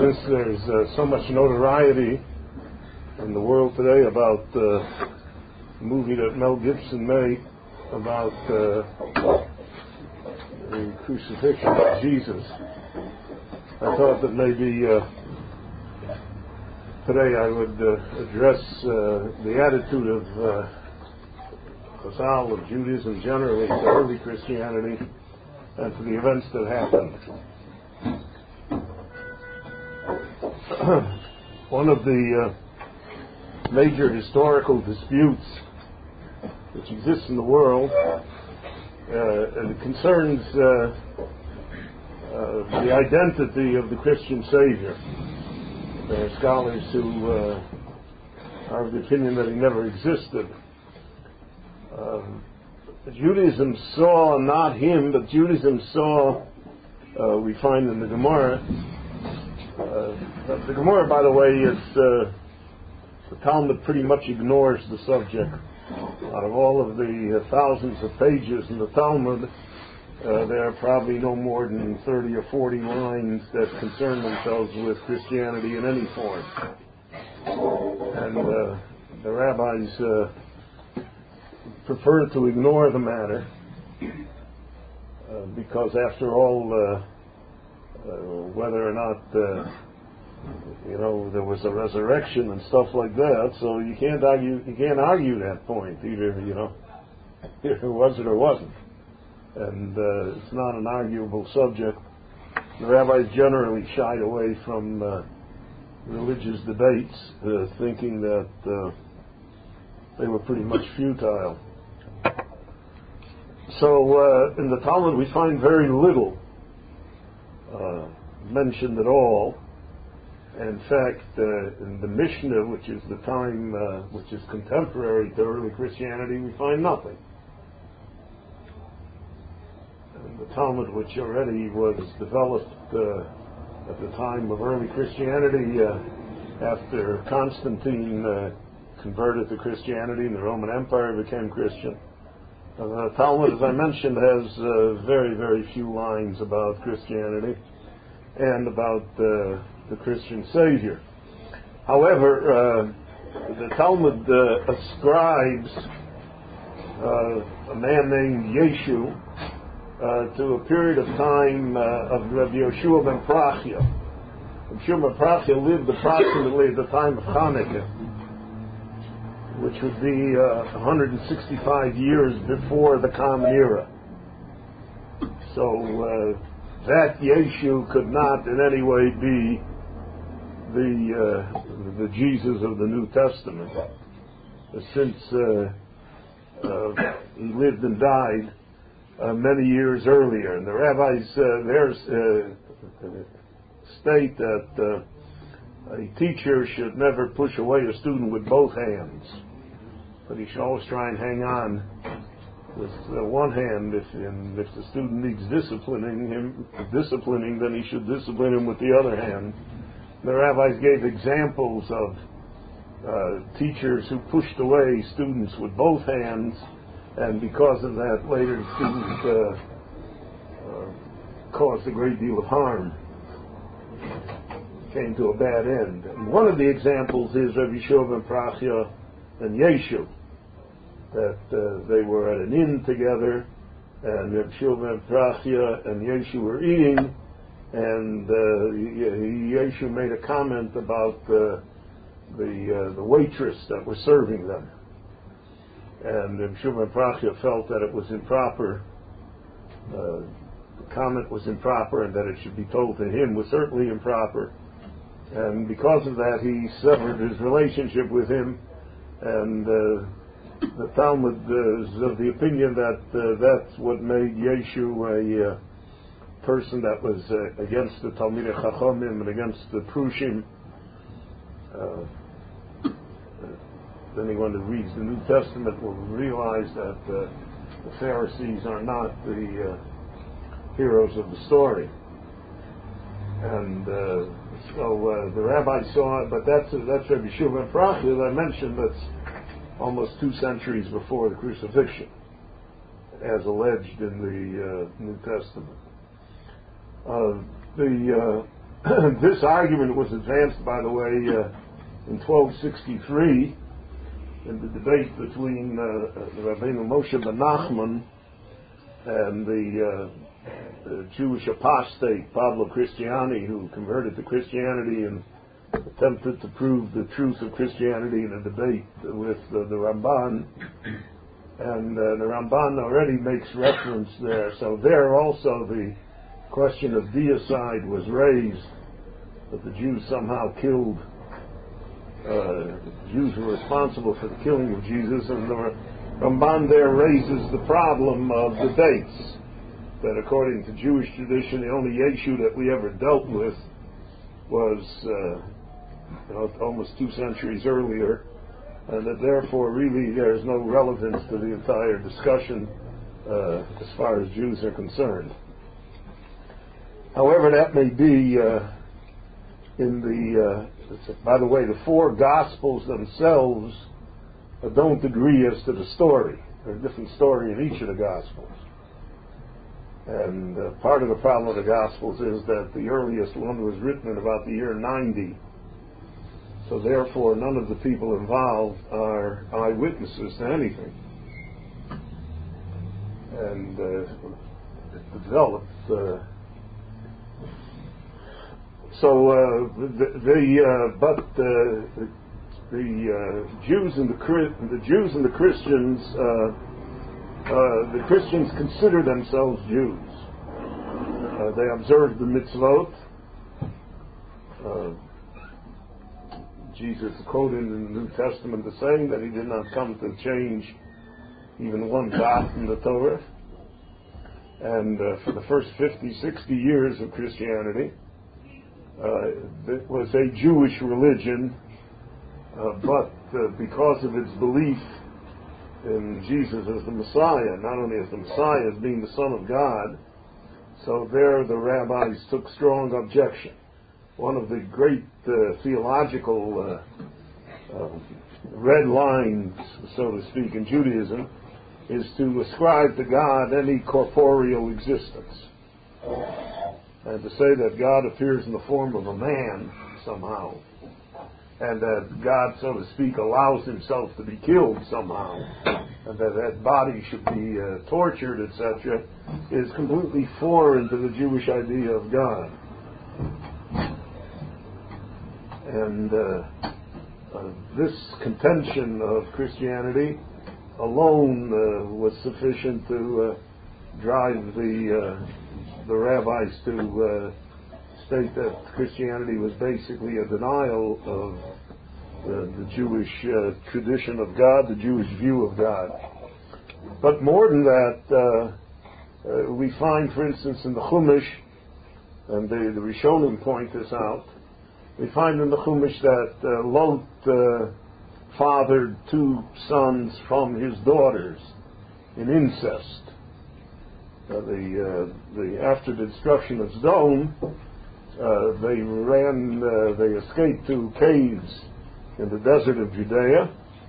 since there's so much notoriety in the world today about the movie that Mel Gibson made about the crucifixion of Jesus, I thought that maybe today I would address the attitude of Chazal, of Judaism generally, to early Christianity, and to the events that happened. One of the major historical disputes which exists in the world and it concerns the identity of the Christian Savior. There are scholars who are of the opinion that he never existed. Judaism saw not him, but Judaism saw, we find in the Gemara. The Gemara, by the way, is the Talmud pretty much ignores the subject. Out of all of the thousands of pages in the Talmud, there are probably no more than 30 or 40 lines that concern themselves with Christianity in any form. And the rabbis prefer to ignore the matter because, after all, whether or not there was a resurrection and stuff like that, so you can't argue that point. Either it was or wasn't, and it's not an arguable subject. The rabbis generally shied away from religious debates, thinking that they were pretty much futile. So in the Talmud we find very little mentioned at all. In fact, in the Mishnah, which is the time, which is contemporary to early Christianity, we find nothing. And the Talmud, which already was developed at the time of early Christianity, after Constantine converted to Christianity and the Roman Empire became Christian, the Talmud, as I mentioned, has very, very few lines about Christianity and about the Christian Savior. However, the Talmud ascribes a man named Yeshu to a period of time of Rabbi Yehoshua ben Prachia. Rabbi Yehoshua ben Prachia lived approximately at the time of Hanukkah, which would be 165 years before the Common Era. So that Yeshu could not in any way be the Jesus of the New Testament, since he lived and died many years earlier. And the rabbis state that a teacher should never push away a student with both hands, but he should always try and hang on with one hand. If the student needs disciplining, then he should discipline him with the other hand. The rabbis gave examples of teachers who pushed away students with both hands, and because of that, later the students caused a great deal of harm, came to a bad end. And one of the examples is Rabbi Yehoshua ben Prachia and Yeshu, that they were at an inn together, and Rabbi Yehoshua ben Prachia and Yeshu were eating, and Yeshu made a comment about the waitress that was serving them, and Rabbi Yehoshua ben Prachia felt that it was improper. The comment was improper, and that it should be told to him was certainly improper, and because of that he severed his relationship with him. And the Talmud is of the opinion that that's what made Yeshu a person that was against the Talmidei Chachamim and against the Prushim. Anyone who reads the New Testament will realize that the Pharisees are not the heroes of the story. And so the rabbis saw it, but that's Rabbi Yehoshua ben Prachia, as I mentioned, that's almost 2 centuries before the crucifixion, as alleged in the New Testament. The This argument was advanced, by the way, in 1263 in the debate between Rabbeinu Moshe ben Nachman and the Jewish apostate Pablo Cristiani, who converted to Christianity and attempted to prove the truth of Christianity in a debate with the Ramban. And the Ramban already makes reference there. So there also the question of deicide was raised, that the Jews somehow killed, Jews were responsible for the killing of Jesus, and the Ramban there raises the problem of the dates, that according to Jewish tradition, the only Yeshu that we ever dealt with was almost 2 centuries earlier, and that therefore really there's no relevance to the entire discussion as far as Jews are concerned. However that may be, by the way, the 4 Gospels themselves don't agree as to the story. There's a different story in each of the Gospels. And part of the problem of the Gospels is that the earliest one was written in about the year 90. So therefore, none of the people involved are eyewitnesses to anything. And it developed. The Jews and the Christians, the Christians consider themselves Jews. They observe the mitzvot. Jesus is quoted in the New Testament as saying that he did not come to change even one dot in the Torah. And for the first 50, 60 years of Christianity, it was a Jewish religion, but because of its belief in Jesus as the Messiah, not only as the Messiah, as being the Son of God, so there the rabbis took strong objection. One of the great theological red lines, so to speak, in Judaism is to ascribe to God any corporeal existence. And to say that God appears in the form of a man somehow, and that God, so to speak, allows himself to be killed somehow, and that body should be tortured, etc., is completely foreign to the Jewish idea of God. And this contention of Christianity alone was sufficient to drive the rabbis to state that Christianity was basically a denial of the Jewish tradition of God, the Jewish view of God. But more than that, we find, for instance, in the Chumash, and the Rishonim point this out, we find in the Chumash that Lot fathered 2 sons from his daughters in incest. After the destruction of Sodom, they escaped to caves in the desert of Judea,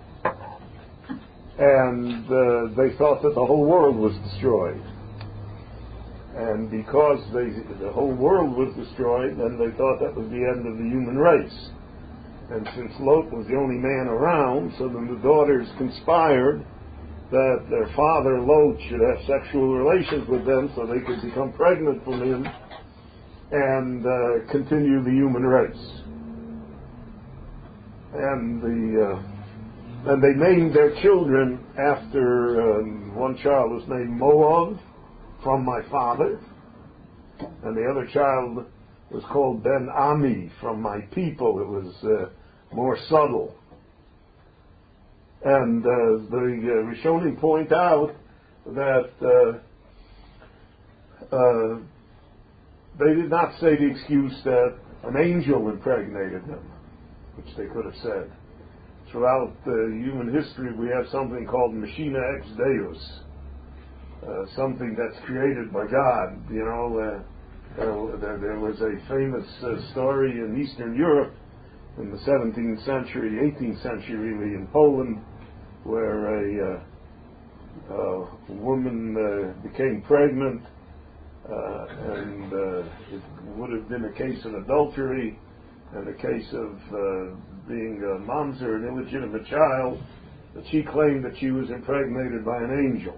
and they thought that the whole world was destroyed. And because the whole world was destroyed, then they thought that was the end of the human race. And since Lot was the only man around, so then the daughters conspired that their father, Lot, should have sexual relations with them so they could become pregnant from him and continue the human race. And they named their children after one child was named Moab, from my father, and the other child was called Ben Ami, from my people. It was more subtle. And the Rishonim point out that they did not say the excuse that an angel impregnated them, which they could have said. Throughout human history, we have something called Machina ex Deus, something that's created by God. There was a famous story in Eastern Europe in the 17th century, 18th century really, in Poland, where a woman became pregnant and it would have been a case of adultery and a case of being a mamzer, an illegitimate child, that she claimed that she was impregnated by an angel.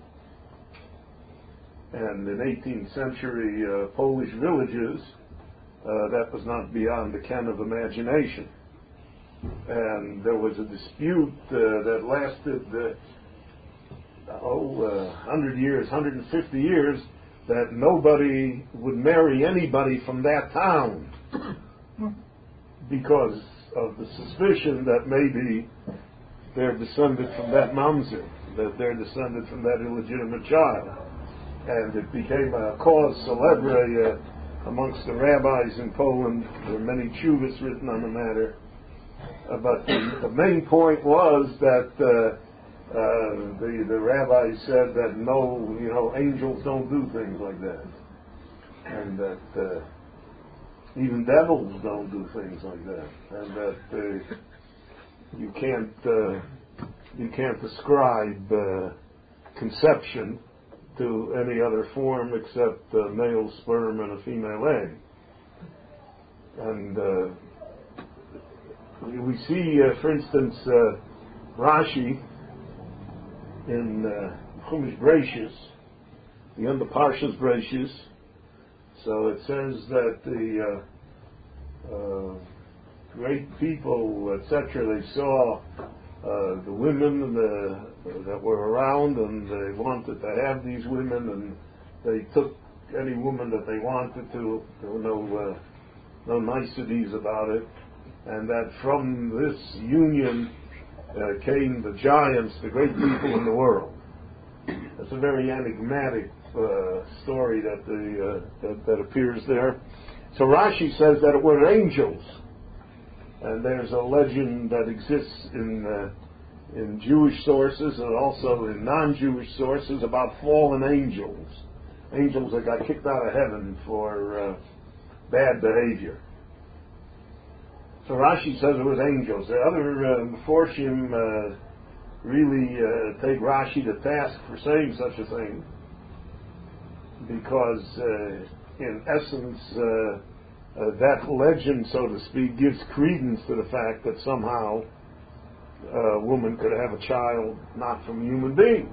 And in 18th century Polish villages, that was not beyond the ken of imagination. And there was a dispute that lasted 100 years, 150 years, that nobody would marry anybody from that town because of the suspicion that maybe they're descended from that mamzer, that they're descended from that illegitimate child. And it became a cause célèbre amongst the rabbis in Poland. There are many tshuvas written on the matter. But the main point was that the rabbis said that no, angels don't do things like that, and that even devils don't do things like that, and that you can't ascribe conception to any other form except a male sperm and a female egg. And we see, for instance, Rashi in Chumash Bereishis, the end of Parshas Bereishis. So it says that the great people, etc., they saw the women that were around, and they wanted to have these women, and they took any woman that they wanted to. There were no niceties about it, and that from this union came the giants, the great people in the world. It's a very enigmatic story that appears there. So Rashi says that it were angels. And there's a legend that exists in Jewish sources and also in non-Jewish sources about fallen angels. Angels that got kicked out of heaven for bad behavior. So Rashi says it was angels. The other Meforshim really take Rashi to task for saying such a thing, because in essence that legend, so to speak, gives credence to the fact that somehow a woman could have a child not from a human being.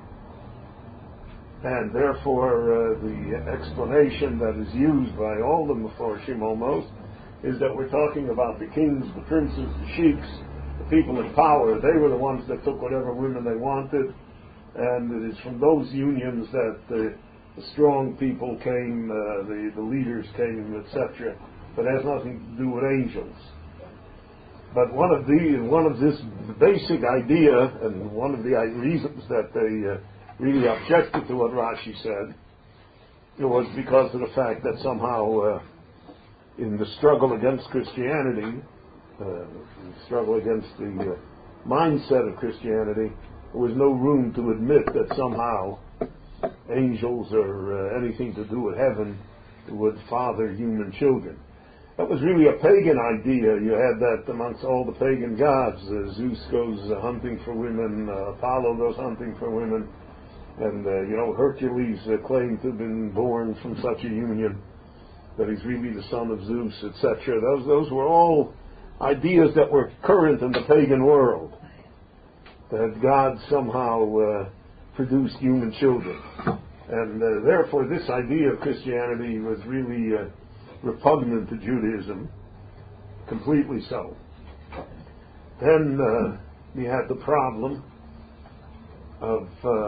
And therefore the explanation that is used by all the Meforshim almost is that we're talking about the kings, the princes, the sheiks, the people in power. They were the ones that took whatever women they wanted, and it is from those unions that the strong people came, the leaders came, etc. But it has nothing to do with angels. But one of this basic idea, and one of the reasons that they really objected to what Rashi said, it was because of the fact that somehow in the struggle against Christianity, the struggle against the mindset of Christianity, there was no room to admit that somehow angels or anything to do with heaven would father human children. That was really a pagan idea. You had that amongst all the pagan gods. Zeus goes hunting for women, Apollo goes hunting for women, and Hercules claimed to have been born from such a union, that he's really the son of Zeus, etc. Those were all ideas that were current in the pagan world, that God somehow produced human children. And therefore this idea of Christianity was really repugnant to Judaism, completely so. Then we had the problem of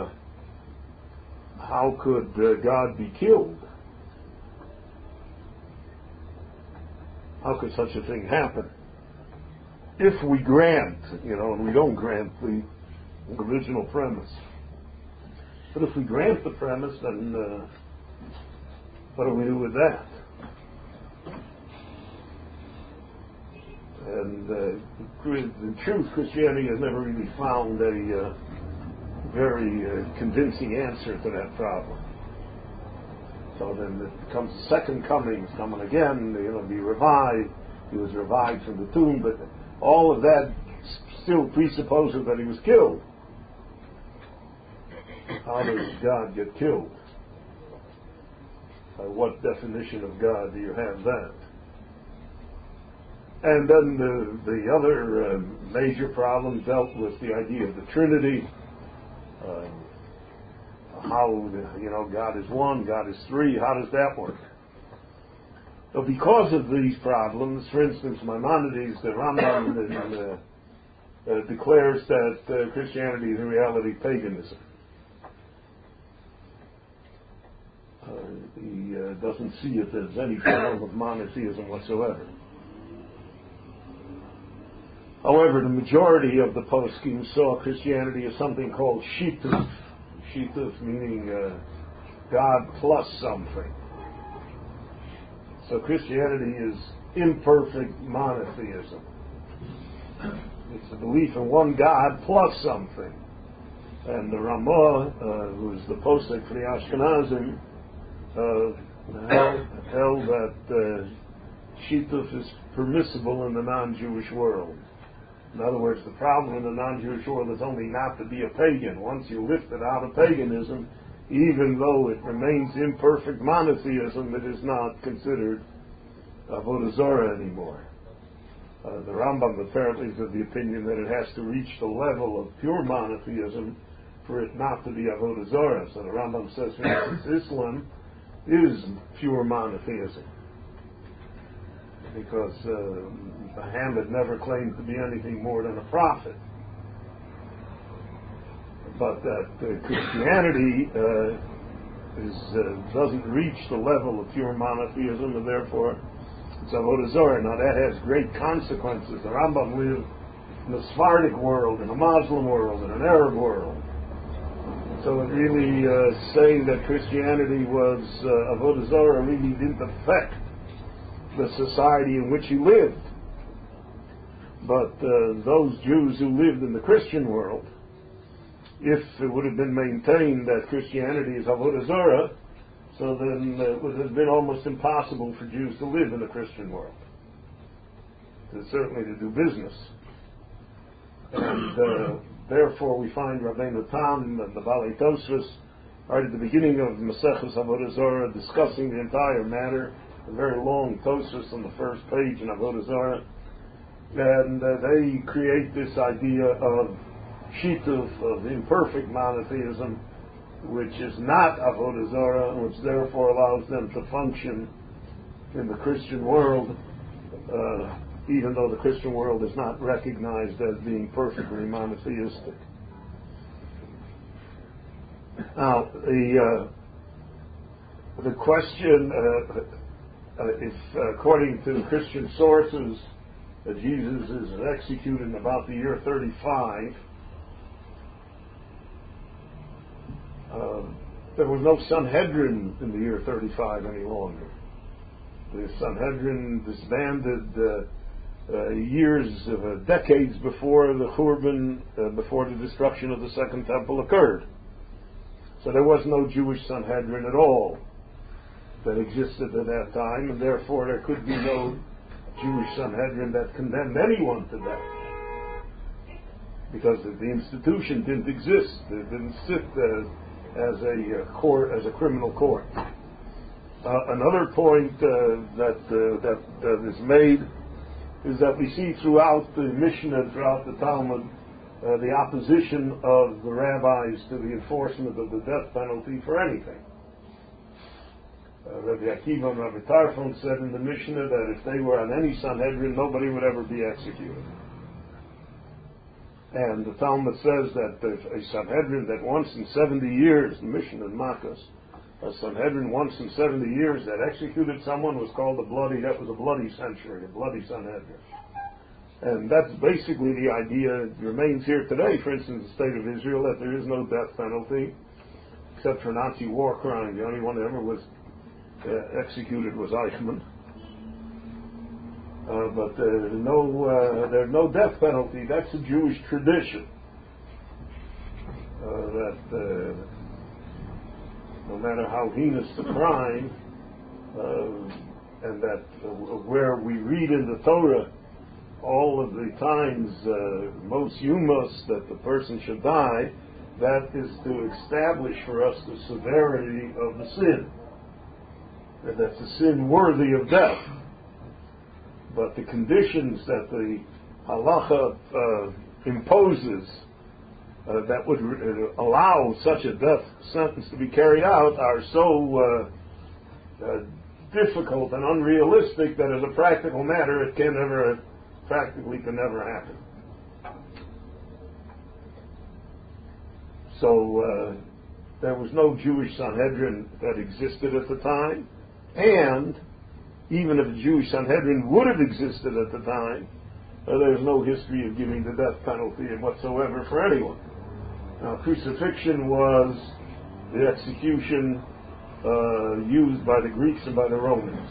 how could God be killed? How could such a thing happen? If we grant, and we don't grant the original premise, but if we grant the premise, then what do we do with that? And in truth, Christianity has never really found a very convincing answer to that problem. So then it becomes the second coming, he's coming again, be revived. He was revived from the tomb, but all of that still presupposes that he was killed. How does God get killed? what definition of God do you have that? And then the other major problem dealt with the idea of the Trinity. How, God is one, God is three, how does that work? So because of these problems, for instance, Maimonides, the Rambam, declares that Christianity is in reality paganism. He doesn't see it as any form of monotheism whatsoever. However, the majority of the poskim saw Christianity as something called shituf. Shituf meaning God plus something. So Christianity is imperfect monotheism. It's a belief in one God plus something. And the Ramah, who is the posek for the Ashkenazim, held that shituf is permissible in the non-Jewish world. In other words, the problem in the non-Jewish world is only not to be a pagan. Once you lift it out of paganism, even though it remains imperfect monotheism, it is not considered avodah zarah anymore. The Rambam apparently is of the opinion that it has to reach the level of pure monotheism for it not to be avodah zarah. So the Rambam says, for instance, Islam is pure monotheism, because Muhammad never claimed to be anything more than a prophet. But that Christianity doesn't reach the level of pure monotheism, and therefore it's avodah zarah. Now that has great consequences. The Rambam lived in the Sephardic world, in a Muslim world, in an Arab world. So it really saying that Christianity was avodah zarah really didn't affect the society in which he lived. But those Jews who lived in the Christian world, if it would have been maintained that Christianity is avodah zarah, so then it would have been almost impossible for Jews to live in the Christian world, certainly to do business. And therefore we find Rabbeinu Tam and the Balei Tosfos right at the beginning of Maseches Avodah Zarah discussing the entire matter, a very long Tosfos on the first page in Avodah Zarah, and they create this idea of shituf, of imperfect monotheism, which is not avodah zarah, which therefore allows them to function in the Christian world, even though the Christian world is not recognized as being perfectly monotheistic. Now, the question, if according to Christian sources, Jesus is executed in about the year 35, there was no Sanhedrin in the year 35 any longer. The Sanhedrin disbanded decades before the Churban, before the destruction of the Second Temple occurred. So there was no Jewish Sanhedrin at all that existed at that time, and therefore there could be no Jewish Sanhedrin that condemned anyone to death, because the institution didn't exist. It didn't sit as a court, as a criminal court. Another point that is made is that we see throughout the Mishnah, throughout the Talmud, the opposition of the rabbis to the enforcement of the death penalty for anything. Rabbi Akiva and Rabbi Tarfon said in the Mishnah that if they were on any Sanhedrin, nobody would ever be executed. And the Talmud says that a Sanhedrin that once in 70 years, the Mishnah in Makkos, a Sanhedrin once in 70 years that executed someone was called that was a bloody century, a bloody Sanhedrin. And that's basically the idea. It remains here today, for instance, in the state of Israel, that there is no death penalty, except for Nazi war crime. The only one that ever was executed was Eichmann. But there's no death penalty. That's a Jewish tradition. That no matter how heinous the crime, and that where we read in the Torah all of the times most humos that the person should die, that is to establish for us the severity of the sin. that's a sin worthy of death. But the conditions that the halacha imposes that would allow such a death sentence to be carried out are so difficult and unrealistic that as a practical matter it can never happen. So there was no Jewish Sanhedrin that existed at the time, and even if a Jewish Sanhedrin would have existed at the time, there's no history of giving the death penalty whatsoever for anyone. Now, crucifixion was the execution used by the Greeks and by the Romans.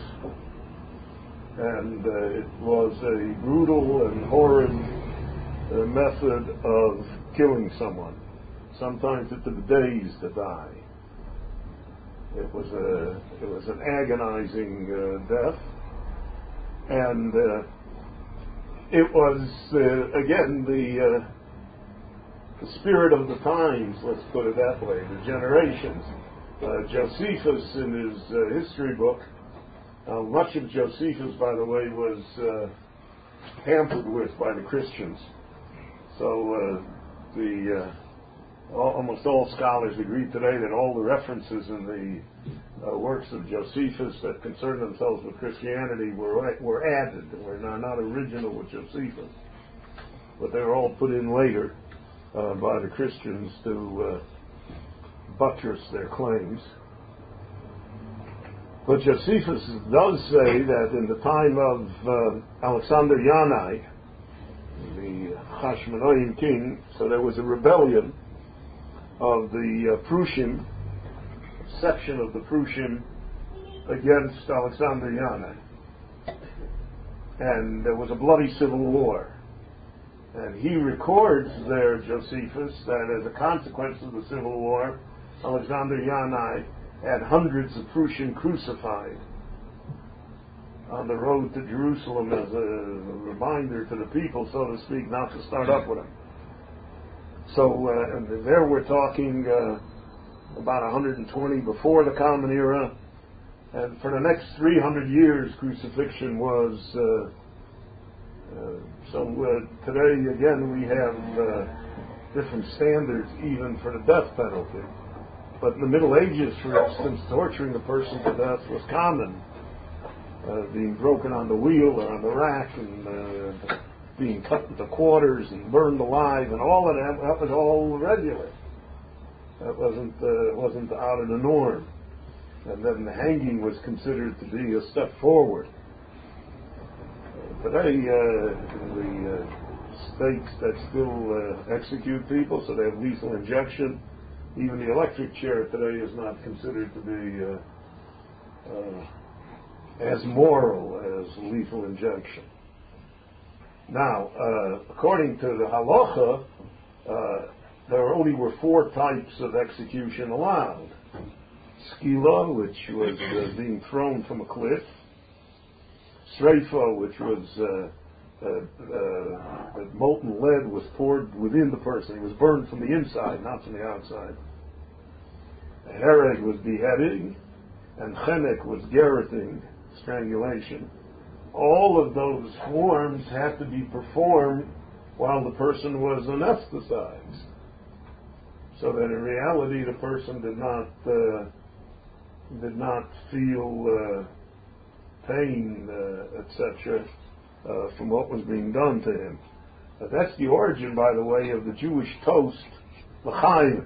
And it was a brutal and horrid method of killing someone. Sometimes it took days to die. It was an agonizing death, and it was again the spirit of the times. Let's put it that way. The generations. Josephus, in his history book, much of Josephus, by the way, was hampered with by the Christians. So almost all scholars agree today that all the references in the works of Josephus that concern themselves with Christianity were added. Were not original with Josephus, but they were all put in later by the Christians to buttress their claims. But Josephus does say that in the time of Alexander Yanai, the Hashmonaim king, so there was a rebellion of the Prussian, section of the Prussian against Alexander Yanai. And there was a bloody civil war. And he records there, Josephus, that as a consequence of the civil war, Alexander Yanai had hundreds of Prussian crucified on the road to Jerusalem as a reminder to the people, so to speak, not to start up with them. So and there we're talking about 120 before the Common Era, and for the next 300 years crucifixion was today again we have different standards even for the death penalty. But in the Middle Ages, for instance, torturing a person to death was common. Being broken on the wheel or on the rack, and being cut into quarters and burned alive, and all of that was all regular. That wasn't out of the norm. And then the hanging was considered to be a step forward. Today, the states that still execute people, so they have lethal injection. Even the electric chair today is not considered to be as moral as lethal injection. Now, according to the halacha, there only were 4 types of execution allowed. Skila, which was being thrown from a cliff. Sreifa, which was molten lead was poured within the person. He was burned from the inside, not from the outside. Hereg was beheading, and chenek was garroting, strangulation. All of those forms had to be performed while the person was anesthetized, so that in reality the person did not feel pain, etc., from what was being done to him. That's the origin, by the way, of the Jewish toast, l'chaim.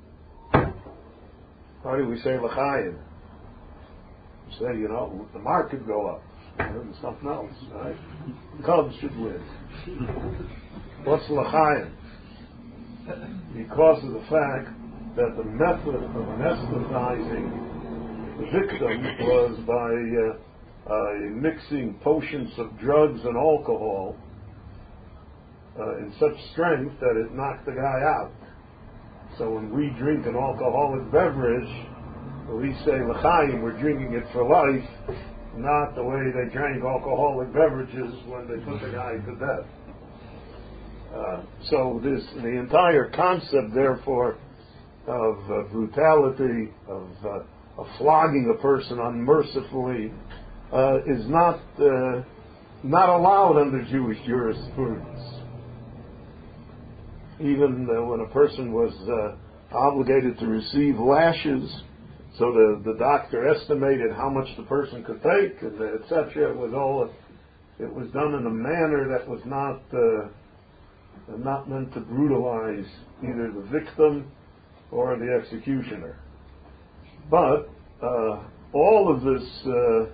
Why do we say l'chaim? We say, the market go up. And something else, right? Cubs should win. What's l'chaim? Because of the fact that the method of anesthetizing the victim was by mixing potions of drugs and alcohol in such strength that it knocked the guy out. So when we drink an alcoholic beverage, we say l'chaim, we're drinking it for life, not the way they drank alcoholic beverages when they put the guy to death. So the entire concept, therefore, of brutality, of flogging a person unmercifully is not allowed under Jewish jurisprudence. Even when a person was obligated to receive lashes, so the doctor estimated how much the person could take, and etc. It was done in a manner that was not meant to brutalize either the victim or the executioner. But all of this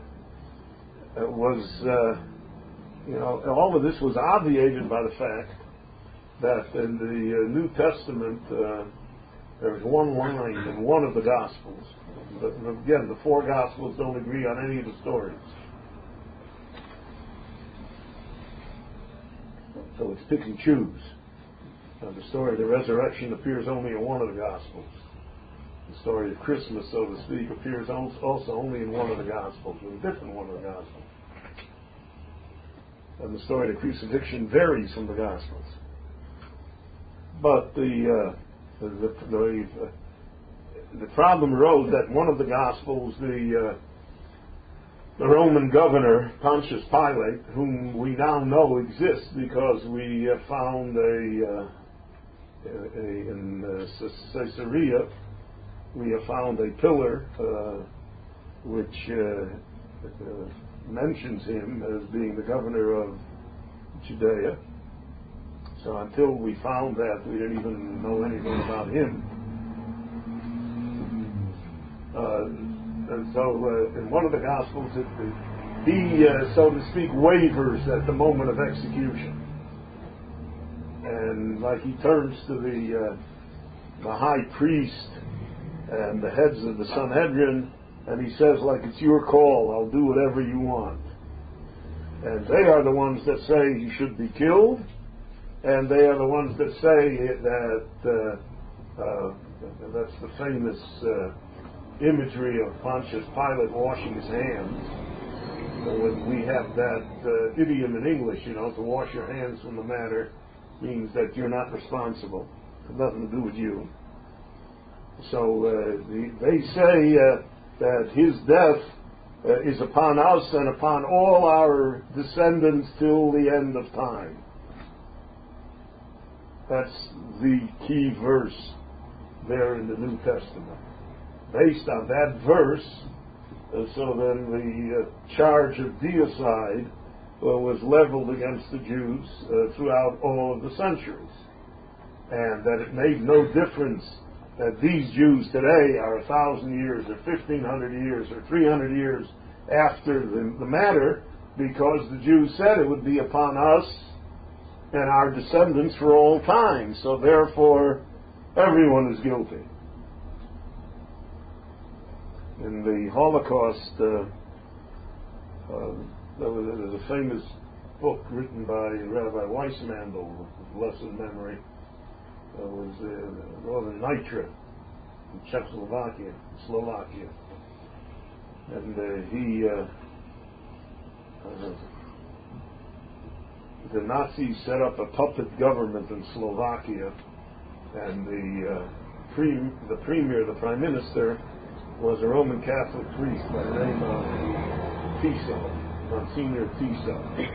all of this was obviated by the fact that in the New Testament there's one line in one of the Gospels. But again, the four Gospels don't agree on any of the stories. So it's pick and choose. The story of the resurrection appears only in one of the Gospels. The story of Christmas, so to speak, appears also only in one of the Gospels, in a different one of the Gospels. And the story of the crucifixion varies from the Gospels. But the problem arose that one of the Gospels, the Roman governor, Pontius Pilate, whom we now know exists because we have found in Caesarea, we have found a pillar which mentions him as being the governor of Judea. So until we found that, we didn't even know anything about him. And so in one of the Gospels, he, so to speak, wavers at the moment of execution. And like he turns to the high priest and the heads of the Sanhedrin, and he says, like, it's your call, I'll do whatever you want. And they are the ones that say he should be killed, and they are the ones that say that that's the famous imagery of Pontius Pilate washing his hands. When we have that idiom in English, to wash your hands from the matter means that you're not responsible. It has nothing to do with you. So they say that his death is upon us and upon all our descendants till the end of time. That's the key verse there in the New Testament. Based on that verse, so then the charge of deicide was leveled against the Jews throughout all of the centuries. And that it made no difference that these Jews today are 1,000 years or 1,500 years or 300 years after the matter, because the Jews said it would be upon us and our descendants for all time. So therefore, everyone is guilty. In the Holocaust, there was a famous book written by Rabbi Weissmandl, of blessed memory. It was Northern Nitra in Czechoslovakia, Slovakia. And the Nazis set up a puppet government in Slovakia, and the premier, the prime minister, was a Roman Catholic priest by the name of Tiso, Monsignor Tiso.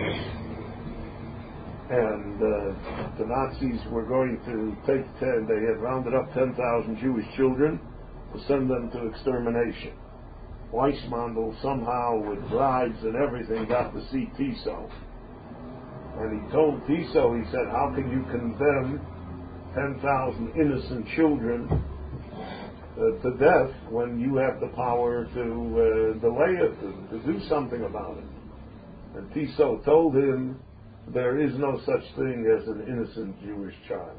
And the Nazis were going to they had rounded up 10,000 Jewish children to send them to extermination. Weissmandl somehow, with bribes and everything, got to see Tiso. And he told Tiso, he said, how can you condemn 10,000 innocent children to death when you have the power to delay it, to do something about it? And Tiso told him, there is no such thing as an innocent Jewish child.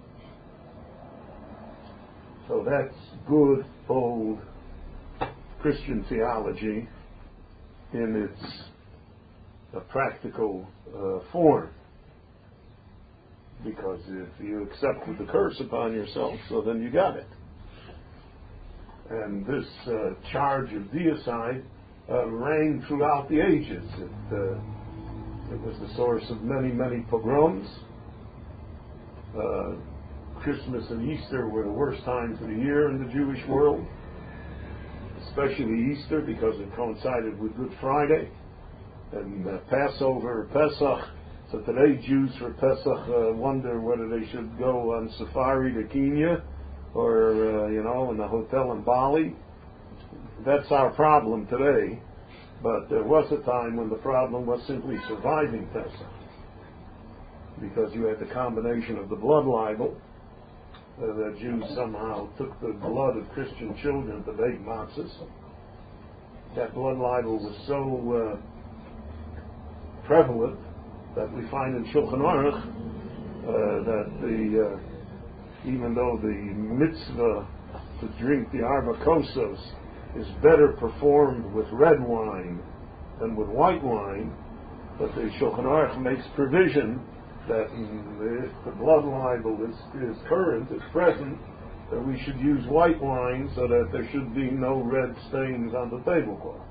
So that's good, old Christian theology in its practical form. Because if you accepted the curse upon yourself, so then you got it. And this charge of deicide rang throughout the ages. It was the source of many, many pogroms. Christmas and Easter were the worst times of the year in the Jewish world. especially Easter, because it coincided with Good Friday, and Passover, Pesach. So today Jews for Pesach wonder whether they should go on safari to Kenya or, in a hotel in Bali. That's our problem today. But there was a time when the problem was simply surviving Pesach, because you had the combination of the blood libel. The Jews somehow took the blood of Christian children to bake matzahs. That blood libel was so prevalent that we find in Shulchan Aruch that even though the mitzvah to drink the arba kosos is better performed with red wine than with white wine, but the Shulchan Aruch makes provision that if the blood libel is current, is present, that we should use white wine so that there should be no red stains on the tablecloth.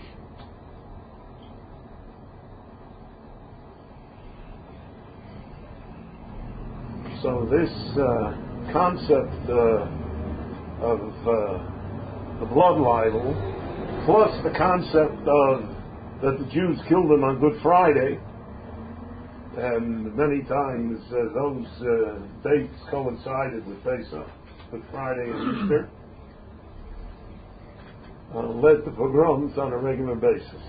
So this concept of the blood libel, plus the concept of that the Jews killed him on Good Friday, and many times those dates coincided with Pesach, Good Friday and Easter, led to pogroms on a regular basis.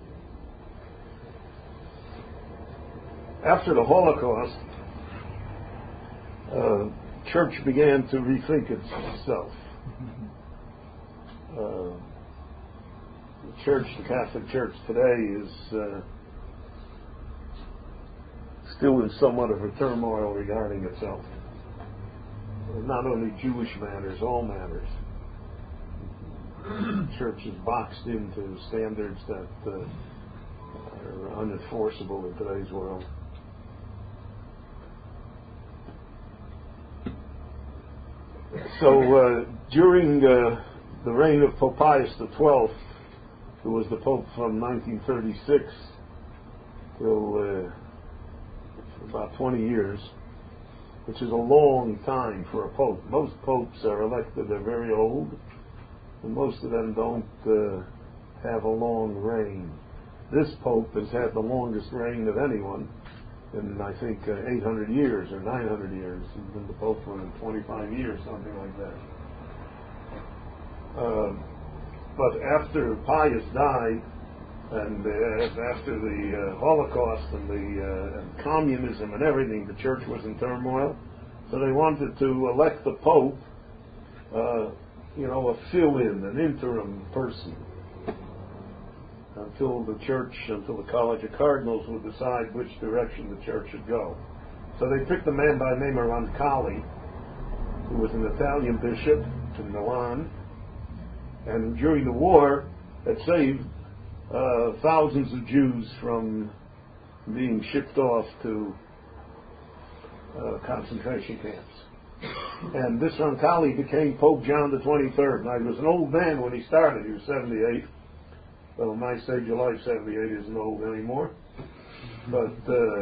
After the Holocaust, church began to rethink itself. The Catholic Church today is still in somewhat of a turmoil regarding itself. Not only Jewish matters, all matters. The church is boxed into standards that are unenforceable in today's world. So during the reign of Pope Pius XII, who was the Pope from 1936 till about 20 years, which is a long time for a Pope. Most popes are elected, they're very old, and most of them don't have a long reign. This Pope has had the longest reign of anyone in, I think, 800 years or 900 years. He's been the Pope for 25 years, something like that. But after Pius died, and after the Holocaust and and communism and everything, the church was in turmoil. So they wanted to elect the Pope, a fill-in, an interim person, until the College of Cardinals would decide which direction the church should go. So they picked a man by the name of Roncalli, who was an Italian bishop in Milan, and during the war had saved thousands of Jews from being shipped off to concentration camps. And this Roncalli became Pope John the 23rd. Now, he was an old man when he started. He was 78. Well, my stage of life, 78 isn't old anymore. But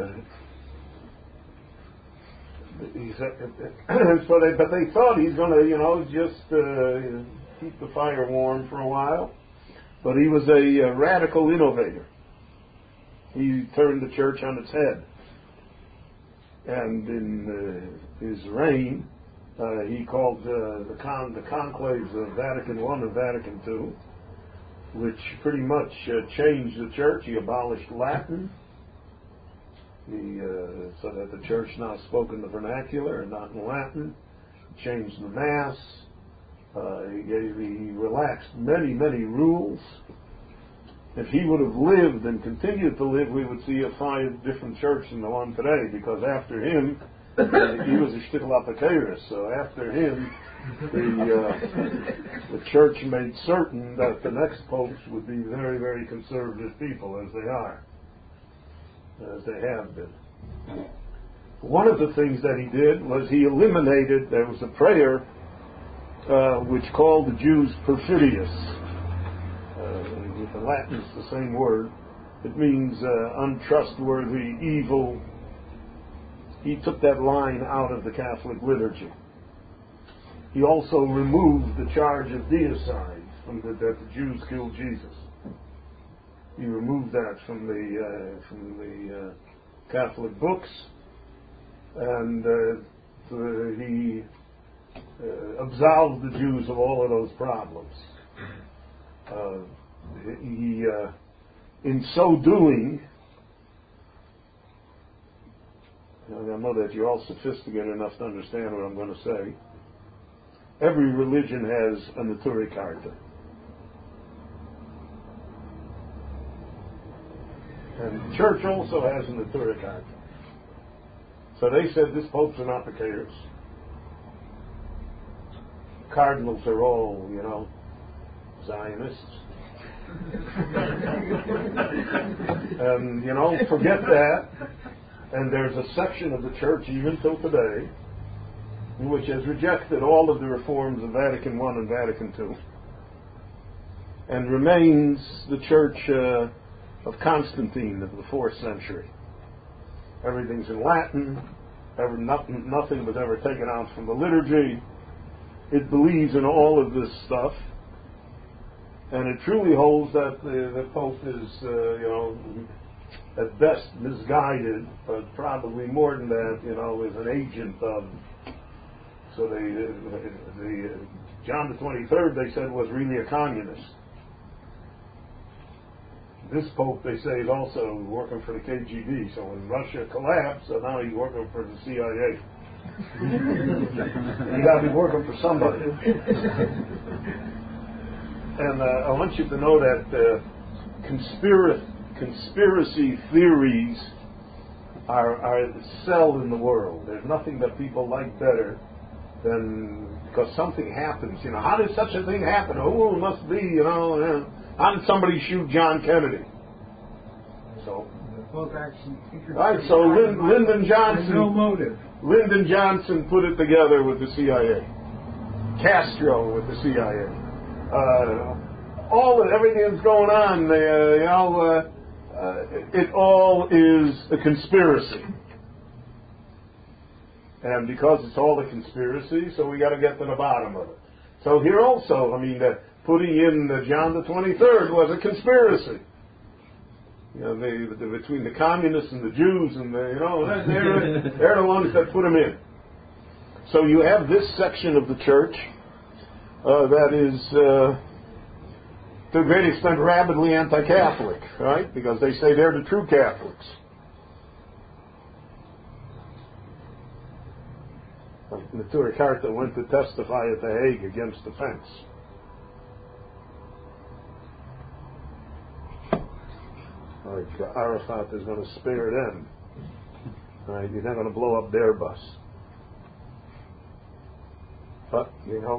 but they thought he's going to, just keep the fire warm for a while. But he was a radical innovator. He turned the church on its head. And in his reign, he called the conclaves of Vatican I and Vatican II, which pretty much changed the church. He abolished Latin, so that the church now spoke in the vernacular and not in Latin. He changed the Mass. He relaxed many, many rules. If he would have lived and continued to live, we would see a 5 different churches than the one today, because after him, he was a shtickl apokeris. So after him, the church made certain that the next popes would be very, very conservative people, as they are, as they have been. One of the things that he did was he eliminated, there was a prayer which called the Jews perfidious. The Latin is the same word. It means untrustworthy, evil. He took that line out of the Catholic liturgy. He also removed the charge of deicide. that the Jews killed Jesus. He removed that from the Catholic books, and he absolved the Jews of all of those problems. He, in so doing, I know that you're all sophisticated enough to understand what I'm going to say. Every religion has a Neturei Karta. And the church also has a Neturei Karta. So they said this Pope's an Apicators. Cardinals are all, Zionists. And, forget that. And there's a section of the church, even till today, which has rejected all of the reforms of Vatican I and Vatican II, and remains the church of Constantine of the 4th century. Everything's in Latin. Nothing was ever taken out from the liturgy. It believes in all of this stuff, and it truly holds that the Pope is, at best misguided, but probably more than that, is an agent of. So John the 23rd, they said, was really a communist. This Pope, they say, is also working for the KGB. So when Russia collapsed, so now he's working for the CIA. You got to be working for somebody. And I want you to know that conspiracy theories are sell in the world. There's nothing that people like better than, because something happens. How did such a thing happen? Oh, it must be, how did somebody shoot John Kennedy? So, right. So Lyndon Johnson. No motive. Lyndon Johnson put it together with the CIA. Castro with the CIA. Everything that's going on, it all is a conspiracy. And because it's all a conspiracy, so we got to get to the bottom of it. So here also, putting in John the 23rd was a conspiracy. Between the communists and the Jews, and they're the ones that put them in. So you have this section of the church that is, to a great extent, rabidly anti-Catholic, right? Because they say they're the true Catholics. Neturei Karta went to testify at The Hague against the fence. Like Arafat is going to spare them. Right? You're not going to blow up their bus. But,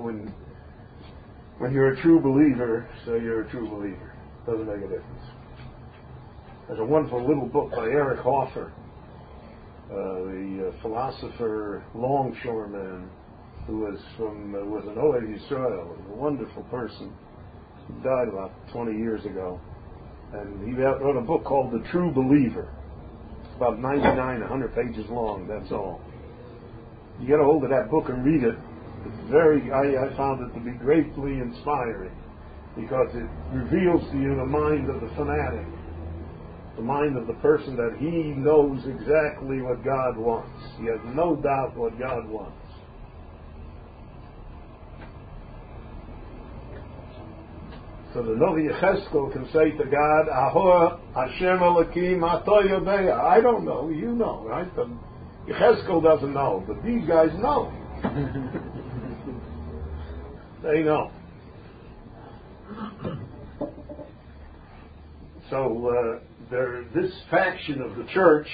when you're a true believer, so you're a true believer. Doesn't make a difference. There's a wonderful little book by Eric Hoffer, the philosopher, longshoreman, who was an Oed Yisrael, a wonderful person. He died about 20 years ago. And he wrote a book called The True Believer. It's about 99, 100 pages long, that's all. You get a hold of that book and read it. It's I found it to be greatly inspiring, because it reveals to you the mind of the fanatic, the mind of the person that he knows exactly what God wants. He has no doubt what God wants. So the Novi Yechezkel can say to God, Ahoa Hashem Elokim Ato Yodeya. I don't know, you know, right? But Yechezkel doesn't know, but these guys know. They know. So this faction of the church,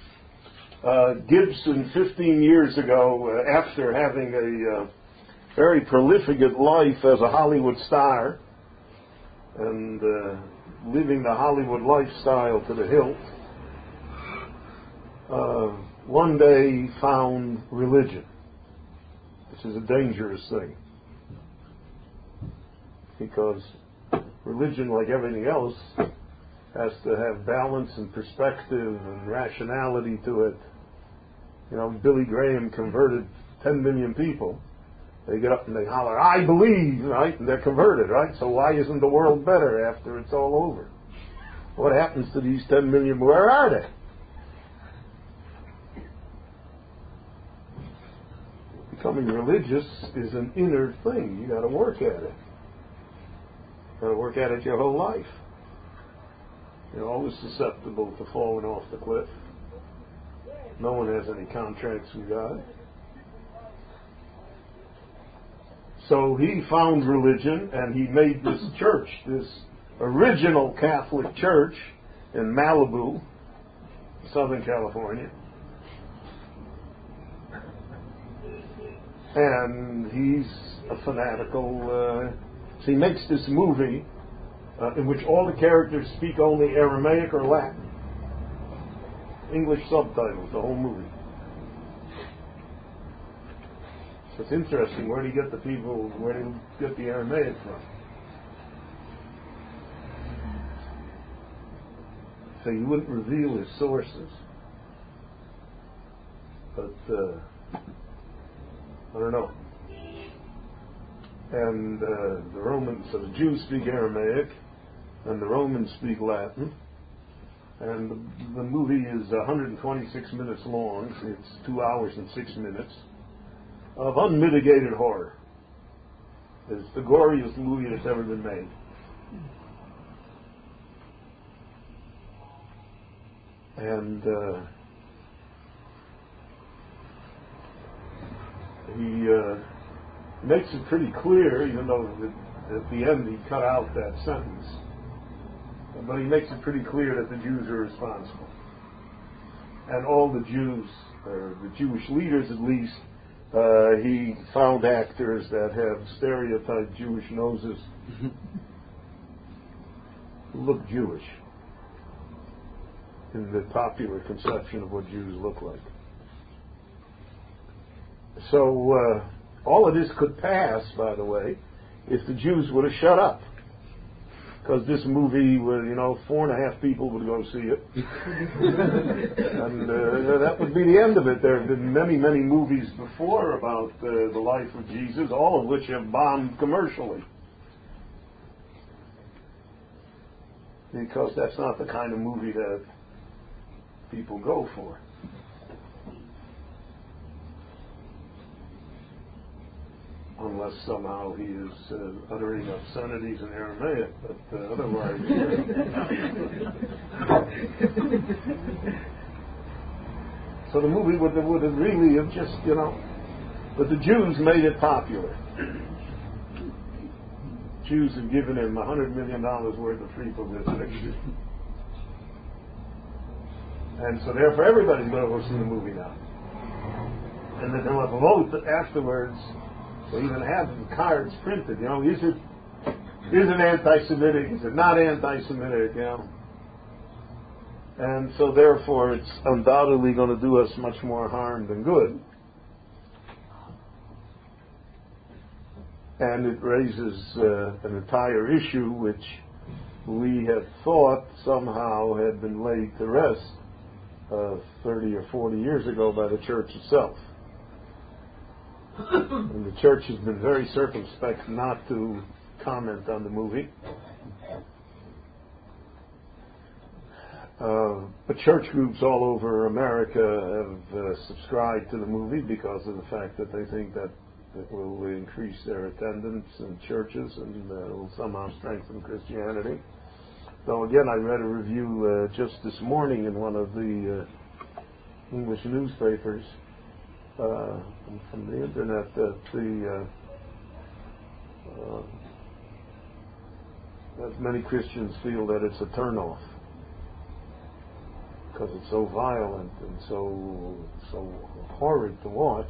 Gibson 15 years ago, after having a very prolific life as a Hollywood star, and living the Hollywood lifestyle to the hilt, one day found religion, which is a dangerous thing, because religion, like everything else, has to have balance and perspective and rationality to it. Billy Graham converted 10 million people, They get up and they holler, "I believe," right? And they're converted, right? So why isn't the world better after it's all over? What happens to these 10 million? Where are they? Becoming religious is an inner thing. You got to work at it. You got to work at it your whole life. You're always susceptible to falling off the cliff. No one has any contracts with God. So he found religion and he made this church, this original Catholic church in Malibu, Southern California. And he's a fanatical, so he makes this movie in which all the characters speak only Aramaic or Latin. English subtitles, the whole movie. So it's interesting, where do you get the people, where do you get the Aramaic from? So he wouldn't reveal his sources. But, I don't know. And the Romans, so the Jews speak Aramaic, and the Romans speak Latin. And the movie is 126 minutes long. It's 2 hours and 6 minutes of unmitigated horror. It's the goriest movie that's ever been made. And he makes it pretty clear, even though at the end he cut out that sentence, but he makes it pretty clear that the Jews are responsible. And all the Jews, or the Jewish leaders at least, he found actors that have stereotyped Jewish noses who look Jewish in the popular conception of what Jews look like. So all of this could pass, by the way, if the Jews would have shut up. Because this movie, 4.5 people would go see it. And that would be the end of it. There have been many, many movies before about the life of Jesus, all of which have bombed commercially. Because that's not the kind of movie that people go for. Unless somehow he is uttering obscenities in Aramaic, but otherwise. So the movie would have really have just, but the Jews made it popular. Jews have given him $100 million worth of free publicity. And so therefore everybody's going to go see the movie now. And then they'll have a vote afterwards. They even have the cards printed, is it anti-Semitic, is it not anti-Semitic, And so therefore it's undoubtedly going to do us much more harm than good. And it raises an entire issue which we had thought somehow had been laid to rest 30 or 40 years ago by the church itself. And the church has been very circumspect not to comment on the movie. But church groups all over America have subscribed to the movie because of the fact that they think that it will increase their attendance in churches and will somehow strengthen Christianity. So again, I read a review just this morning in one of the English newspapers from the internet that that many Christians feel that it's a turnoff because it's so violent and so horrid to watch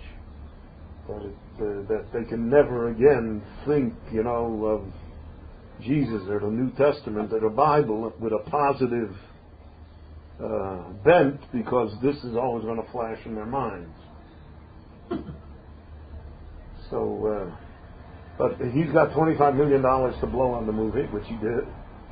that they can never again think of Jesus or the New Testament or the Bible with a positive bent, because this is always going to flash in their minds. So, but he's got $25 million to blow on the movie, which he did,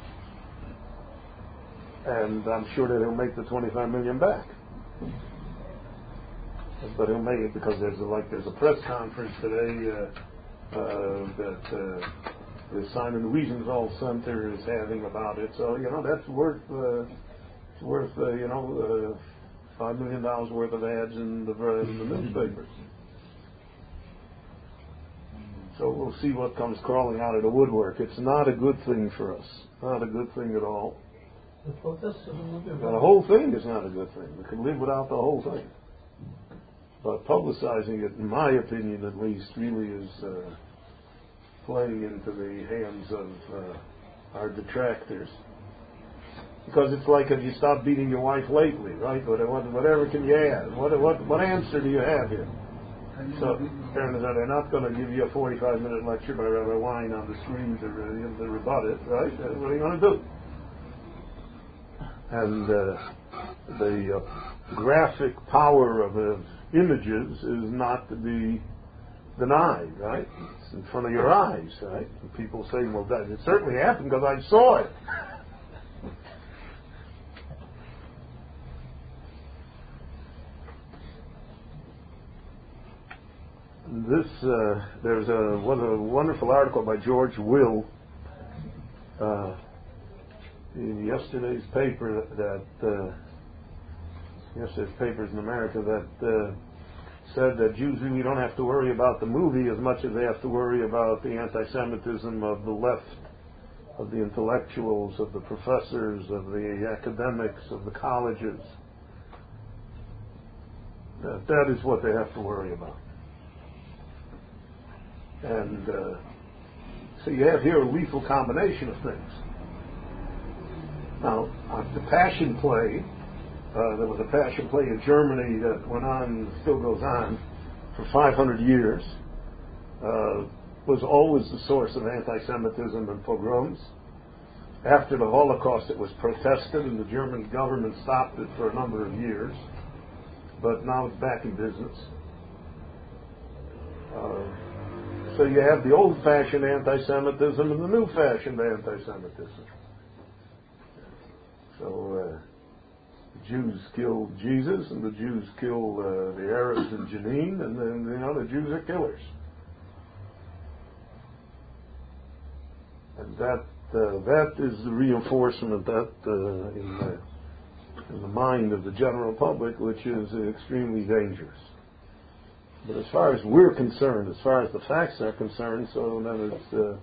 and I'm sure that he'll make the $25 million back. But he'll make it because there's a press conference today that the Simon Wiesenthal Center is having about it. So that's worth $5 million worth of ads in the newspapers. So we'll see what comes crawling out of the woodwork. It's not a good thing for us. Not a good thing at all. The whole thing is not a good thing. We could live without the whole thing. But publicizing it, in my opinion at least, really is playing into the hands of our detractors. Because it's like, have you stopped beating your wife lately, right? Whatever can you add? What answer do you have here? So, they're not going to give you a 45-minute lecture by Rabbi Wein on the screen to rebut it, right? What are you going to do? And the graphic power of images is not to be denied, right? It's in front of your eyes, right? And people say, well, it certainly happened because I saw it. There's a wonderful article by George Will in yesterday's paper yesterday's papers in America that said that Jews really don't have to worry about the movie as much as they have to worry about the anti-Semitism of the left, of the intellectuals, of the professors, of the academics, of the colleges. That is what they have to worry about. And so you have here a lethal combination of things. Now, the Passion Play, there was a Passion Play in Germany that went on, still goes on, for 500 years, was always the source of anti-Semitism and pogroms. After the Holocaust, it was protested, and the German government stopped it for a number of years, but now it's back in business. So you have the old-fashioned anti-Semitism and the new-fashioned anti-Semitism. So the Jews kill Jesus, and the Jews kill the Arabs in Jenin, and then the Jews are killers. And that is the reinforcement that in the mind of the general public, which is extremely dangerous. But as far as we're concerned, as far as the facts are concerned, so then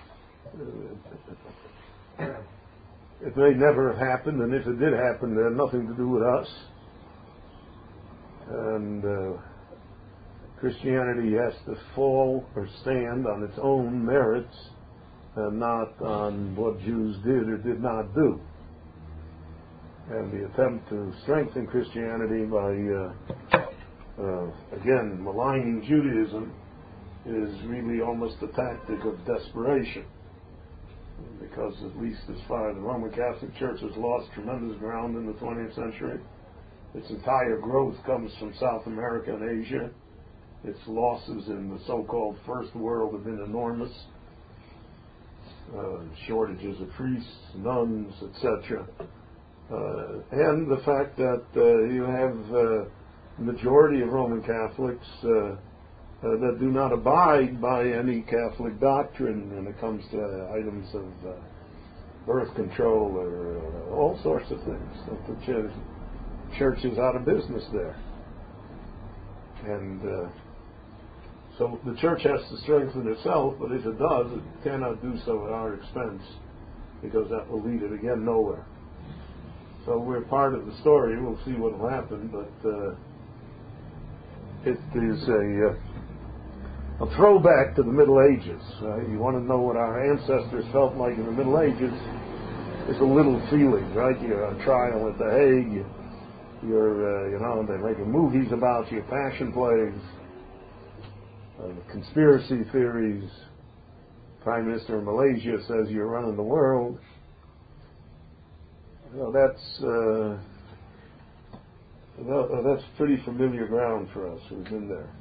it may never have happened, and if it did happen, it had nothing to do with us. And Christianity has to fall or stand on its own merits and not on what Jews did or did not do. And the attempt to strengthen Christianity by again, maligning Judaism is really almost a tactic of desperation, because at least as far as the Roman Catholic Church has lost tremendous ground in the 20th century. Its entire growth comes from South America and Asia. Its losses in the so-called First World have been enormous. Shortages of priests, nuns, etc. And the fact that you have majority of Roman Catholics that do not abide by any Catholic doctrine when it comes to items of birth control or all sorts of things. That the church is out of business there. And so the church has to strengthen itself, but if it does, it cannot do so at our expense, because that will lead it again nowhere. So we're part of the story. We'll see what will happen, but it is a throwback to the Middle Ages. You want to know what our ancestors felt like in the Middle Ages? It's a little feeling, right? You're on trial at The Hague. They're making movies about you, passion plays, conspiracy theories. Prime Minister of Malaysia says you're running the world. That's pretty familiar ground for us who've been there.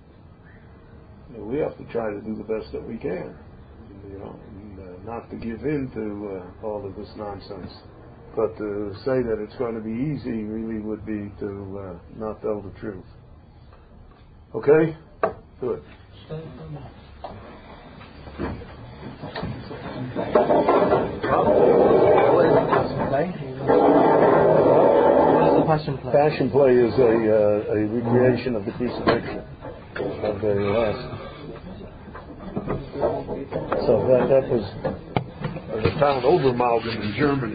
We have to try to do the best that we can, and not to give in to all of this nonsense. But to say that it's going to be easy really would be to not tell the truth. Okay? Good. Passion play? Passion play is a recreation of the crucifixion of the last. So that was the town Obermaugen in Germany.